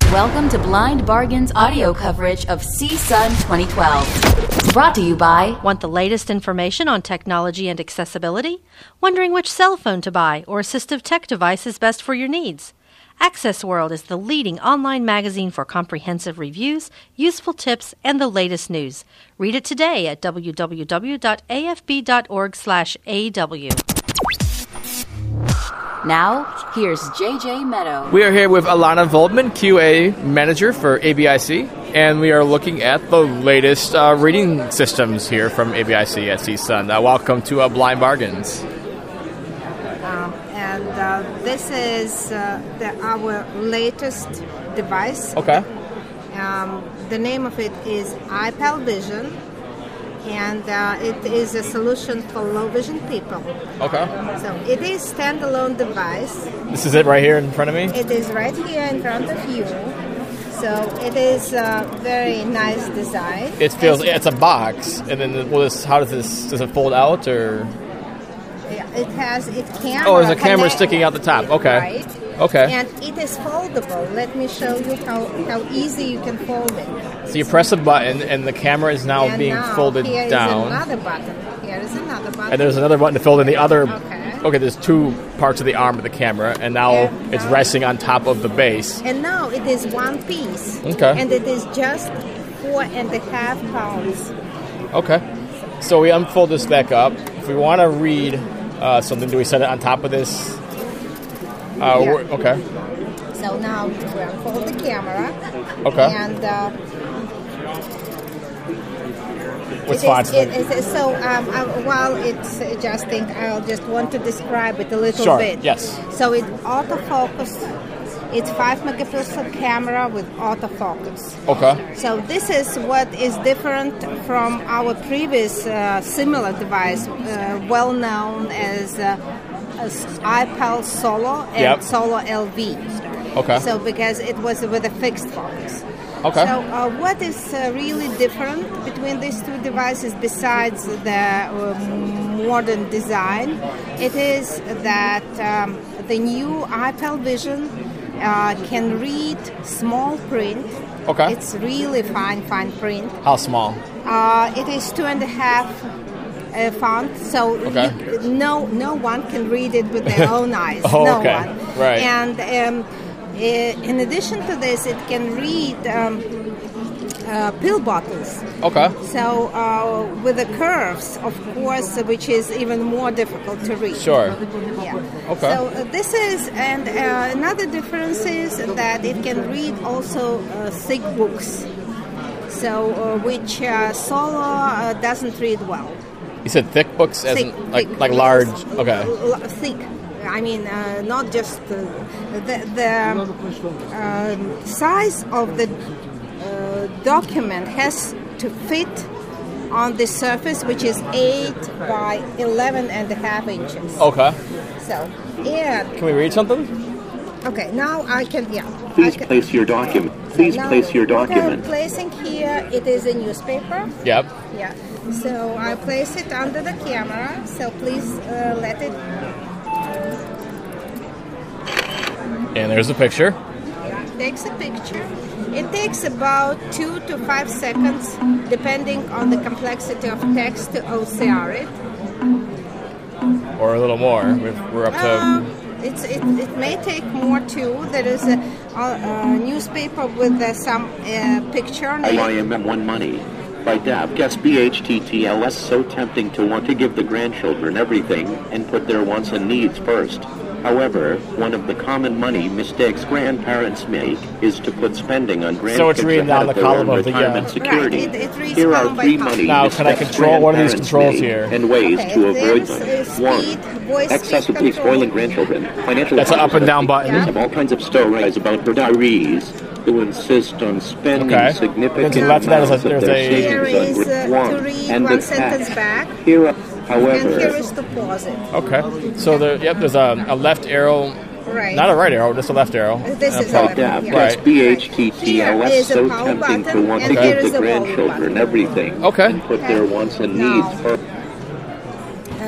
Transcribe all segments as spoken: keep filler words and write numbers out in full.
Welcome to Blind Bargain's audio coverage of C S U N twenty twelve. Brought to you by... Want the latest information on technology and accessibility? Wondering which cell phone to buy or assistive tech device is best for your needs? Access World is the leading online magazine for comprehensive reviews, useful tips, and the latest news. Read it today at w w w dot a f b dot org slash a w. Now, here's J J Meadow. We are here with Alana Voldman, Q A Manager for A B I C, and we are looking at the latest uh, reading systems here from A B I C at C S U N. Uh, welcome to uh, Blind Bargains. Um, and uh, this is uh, the, our latest device. Okay. Um, the name of it is iPal Vision, and uh, it is a solution for low vision people. Okay. So it is standalone device. This is it right here in front of me? It is right here in front of you. So it is a very nice design. It feels, it's a box, and then well, this, how does this, does it fold out, or? Yeah, it has, it camera. Oh, there's a camera connect- sticking out the top, okay. Right. Okay. And it is foldable. Let me show you how, how easy you can fold it. So you press a button, and the camera is now and being now, folded here is down. another button. Here is another button. And there's another button to fold in the other. Okay. Okay, there's two parts of the arm of the camera, and now And it's now- resting on top of the base. And now it is one piece. Okay. And it is just four and a half pounds. Okay. So we unfold this back up. If we want to read uh, something, do we set it on top of this? Uh, Yeah. we're- Okay. So now we unfold the camera. Okay. And uh, What's it font? is, it is, so um, uh, while it's adjusting, I'll just want to describe it a little Sure, bit. yes. So it autofocus. It's five megapixel camera with autofocus. Okay. So this is what is different from our previous uh, similar device, uh, well known as, uh, as iPal Solo and Yep. Solo L V. Okay. So because it was with a fixed focus. Okay. So uh, what is uh, really different between these two devices besides the uh, modern design? It is that um, the new iPal Vision uh, can read small print. Okay. It's really fine, fine print. How small? Uh, it is two and a half uh, font, so Okay. you, no no one can read it with their own eyes. Oh, no okay. one. Right. And um, i- in addition to this, it can read um, uh, pill bottles. Okay. So uh, with the curves, of course, which is even more difficult to read. Sure. Yeah. Okay. So uh, this is, and uh, another difference is that it can read also uh, thick books. So uh, which uh, Solo uh, doesn't read well. You said thick books, as Thick, in, like thick, like yes. large. Okay. L- l- thick. I mean, uh, not just uh, the the um, size of the uh, document has to fit on the surface, which is eight by eleven and a half inches. Okay. So, and Can we read something? okay, now I can, yeah. Please I can, place your document. Please now, place your what I'm document. placing here, it is a newspaper. Yep. Yeah. So I place it under the camera. So please uh, let it. And there's a picture. Takes a picture. It takes about two to five seconds, depending on the complexity of text, to O C R it. Or a little more. We've, we're up to. Uh, it's, it, it may take more too. There is a, a, a newspaper with uh, some uh, picture on I it. am One Money. By Dab gets B H T T L S so tempting to want to give the grandchildren everything and put their wants and needs first. However, one of the common money mistakes grandparents make is to put spending on grandkids So it's reading ahead down of the their column own of the, uh, retirement security. Right, it- it reads Here column are by three column. money Now, can I mistakes control one of these grandparents controls make here? and ways Okay, to avoid there's, them. uh, speed, One, voice speed excessively control. spoiling grandchildren. Financial That's an up and down button. have all kinds of stories about retirees who insist on spending Okay. significant Then to the left of that is a- amounts of there's their a- Here savings is on uh, one to read and one the sentence tax. back, Here, and however, here is to pause it. Okay. So there, yep, there's a, a left arrow. Right. Not a right arrow, just a left arrow. This And a is power- a left Dab yeah. gets Right. B H T T L Here S is a so power tempting to button, want and to here give is the a volume grandchildren button. everything Okay. and put their wants and Now- needs first. Uh,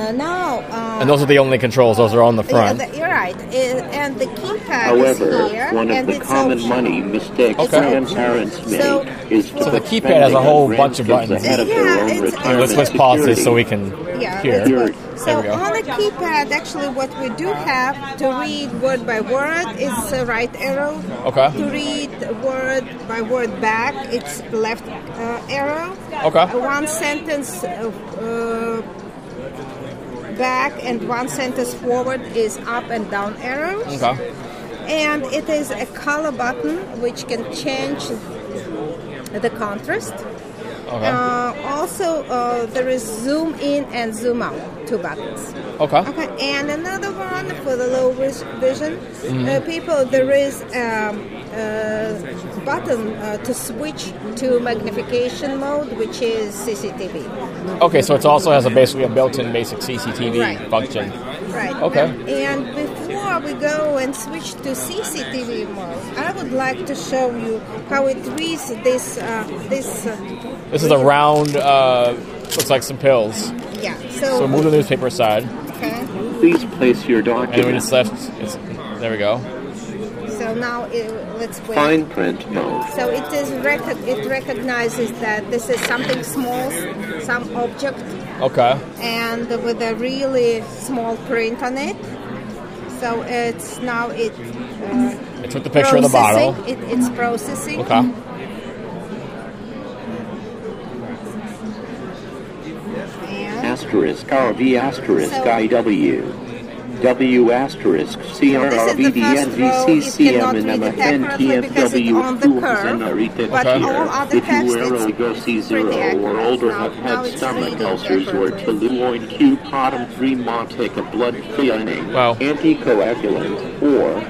Uh, now, uh, And those are the only controls. Those are on the front. Yeah, the, you're right. Uh, and the keypad However, is here, one of and the it's common optional. money mistakes Okay. grandparents make So- is to So the put keypad has a spending whole on bunch of grandkids buttons. ahead of Yeah, their own it's- retirement Let's, let's pause this so security. we can Yeah, hear. that's good. So There we go. on the keypad, actually, what we do have to read word by word is a right arrow. Okay. To read word by word back, it's left uh, arrow. Okay. Uh, one sentence uh, uh, back and one sentence forward is up and down arrows. Okay. And it is a color button which can change the contrast. Okay. Uh, also, uh, there is zoom in and zoom out, two buttons. Okay. Okay, and another one for the low vis- vision Mm-hmm. uh, people. There is um, a button uh, to switch to magnification mode, which is C C T V. Okay, so it also has a basically a built-in basic C C T V Right. function. Right. Okay. And before we go and switch to C C T V mode, I would like to show you how it reads this. Uh, this. Uh, This is a round, uh, looks like some pills. Yeah. So So. move the newspaper aside, Okay. Please place your and we document. just left. It's, there we go. So now it, let's wait. Fine print mode. So it is rec- it recognizes that this is something small, some object, Okay. and with a really small print on it. So it's now it. Uh, It took the picture of the bottle. processing. It, it's processing. Okay. And Asterisk R V asterisk So- I W. W asterisk C R this R is V the D first N V row. C It C cannot M N M read F it N T accurately F because it's W on the curve, but Okay. all other If you text wear it's oligo C zero pretty accurate. or older Now- have now had it's stomach reading ulcers or accurately. toluene Q potom three montic a blood thinning Wow. anticoagulant or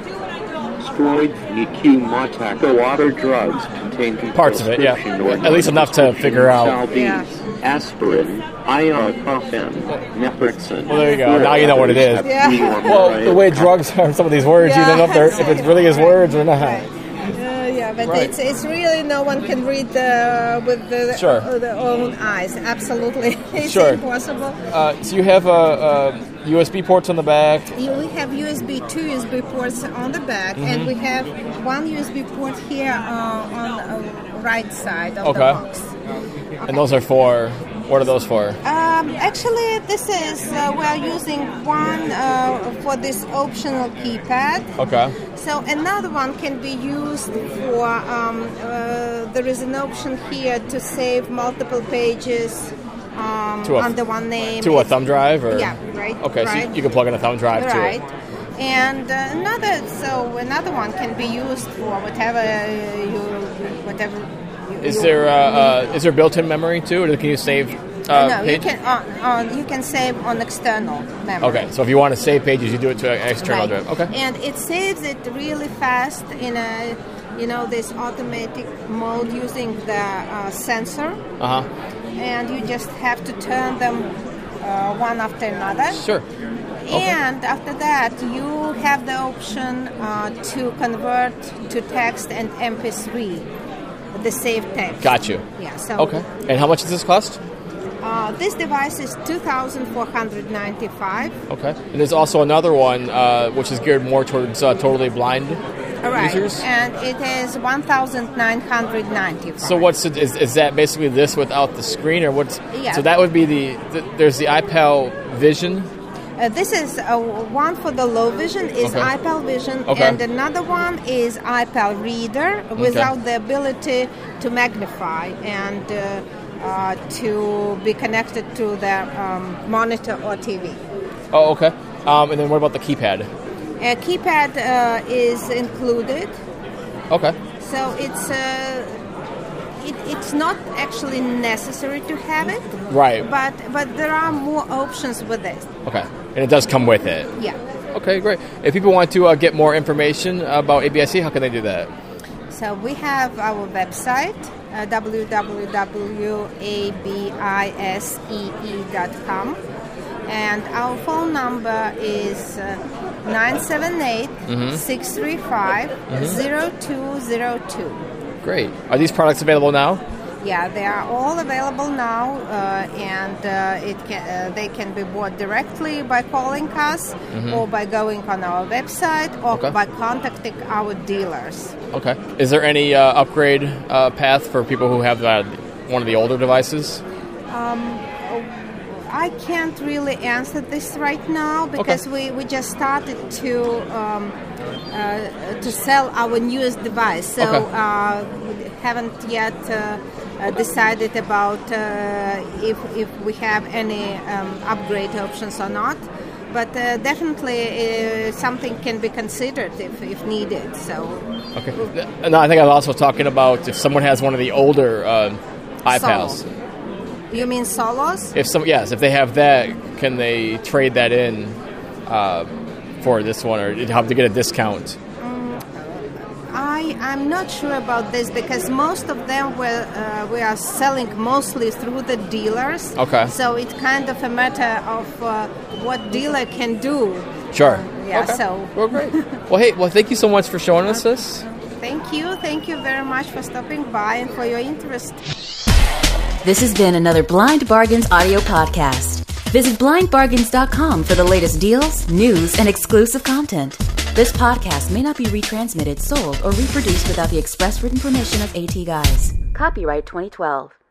steroid Q motac water drugs contain Parts of it, yeah. prescription or At least enough to figure out. Salvines, Yeah. aspirin, ibuprofen, naproxen. Well, there you go. Now you know what it is. Yeah. Well, the way drugs are, some of these words, you don't know if, they're, if it really is words or not. Right. Uh, yeah, but Right. it's it's really no one can read the, with the, Sure. uh, their own eyes. Absolutely, it's Sure. impossible. Uh, so you have uh, uh, U S B ports on the back. You, we have U S B, two U S B ports on the back, Mm-hmm. and we have one U S B port here uh, on the right side of Okay. the box. And those are for, what are those for? Um, actually, this is uh, we are using one uh, for this optional keypad. Okay. So another one can be used for. Um, uh, there is an option here to save multiple pages um, To a- under one name. To a thumb drive? Or? Yeah, right. Okay, right. so you, you can plug in a thumb drive Right. to it. And uh, another, so another one can be used for whatever you, whatever. You, Is you there uh, need. uh, is there built-in memory too, or can you save uh, no, you page? can on, on you can save on external memory. Okay, so if you want to save pages, you do it to an external Right. drive. Okay. And it saves it really fast in a, you know, this automatic mode using the uh, sensor, Uh huh. and you just have to turn them uh, one after another. Sure. And after that, you have the option uh, to convert to text and M P three, the saved text. Got you. Yeah. So Okay. And how much does this cost? uh, this device is two thousand four hundred ninety-five. Okay. And there's also another one uh, which is geared more towards uh, totally blind Right. users. And it is one thousand nine hundred ninety-five. So what's it, is is that basically this without the screen, or what's? Yeah. So that would be the, the there's the iPal Vision. Uh, this is uh, one for the low vision is Okay. iPal Vision, Okay. and another one is iPal Reader without the ability to magnify and uh, uh, to be connected to the um, monitor or T V. Oh, okay. Um, and then what about the keypad? A keypad uh, is included, Okay. so it's uh, it, it's not actually necessary to have it, Right. but but there are more options with this. Okay. And it does come with it. Yeah. Okay, great. If people want to uh, get more information about A B I C, how can they do that? So we have our website, uh, w w w dot a b i s e e dot com, and our phone number is uh, nine seven eight, six three five, zero two zero two. Great. Are these products available now? Yeah, they are all available now, uh, and uh, it can, uh, they can be bought directly by calling us, mm-hmm. or by going on our website, or okay. by contacting our dealers. Okay. Is there any uh, upgrade uh, path for people who have uh, one of the older devices? Um, I can't really answer this right now because okay. we, we just started to um, uh, to sell our newest device, so okay. uh, we haven't yet uh, uh, decided about uh, if if we have any um, upgrade options or not. But uh, definitely uh, something can be considered if, if needed. So okay. No, I think I was also talking about if someone has one of the older uh, iPads. Solo. You mean Solos? If some, yes, if they have that, can they trade that in uh, for this one, or have to get a discount? Um, I I'm not sure about this because most of them were uh, we are selling mostly through the dealers. Okay. So it's kind of a matter of uh, what dealer can do. Sure. Uh, yeah. Okay. So. Well, great. Well, hey, well, thank you so much for showing us this. Thank you. Thank you very much for stopping by and for your interest. This has been another Blind Bargains audio podcast. Visit blind bargains dot com for the latest deals, news, and exclusive content. This podcast may not be retransmitted, sold, or reproduced without the express written permission of AT Guys. Copyright twenty twelve.